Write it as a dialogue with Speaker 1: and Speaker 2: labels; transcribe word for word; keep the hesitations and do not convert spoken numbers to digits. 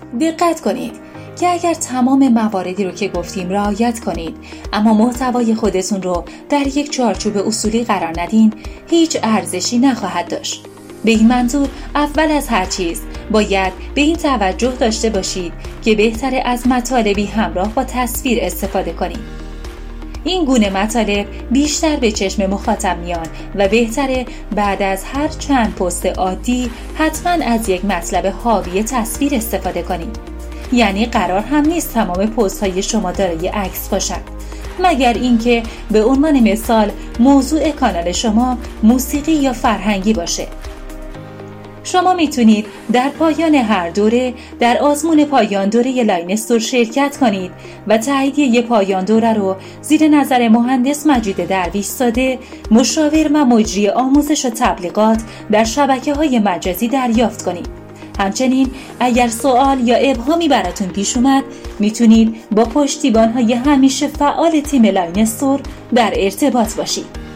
Speaker 1: دقت کنید که اگر تمام مواردی رو که گفتیم رعایت کنید اما محتوای خودتون رو در یک چارچوب اصولی قرار ندین، هیچ ارزشی نخواهد داشت. به این منظور اول از هر چیز باید به این توجه داشته باشید که بهتره از مطالبی همراه با تصویر استفاده کنید. این گونه مطالب بیشتر به چشم مخاطب میان و بهتره بعد از هر چند پست عادی حتما از یک مطلب حاوی تصویر استفاده کنید. یعنی قرار هم نیست تمام پست های شما دارای عکس باشد، مگر اینکه به عنوان مثال موضوع کانال شما موسیقی یا فرهنگی باشه. شما میتونید در پایان هر دوره در آزمون پایان دوره لاین استور شرکت کنید و تاییدیه پایان دوره رو زیر نظر مهندس مجید درویش‌زاده، مشاور و مجری آموزش و تبلیغات در شبکه‌های مجازی دریافت کنید. همچنین اگر سوال یا ابهامی براتون پیش اومد میتونید با پشتیبان‌های همیشه فعال تیم لاین استور در ارتباط باشید.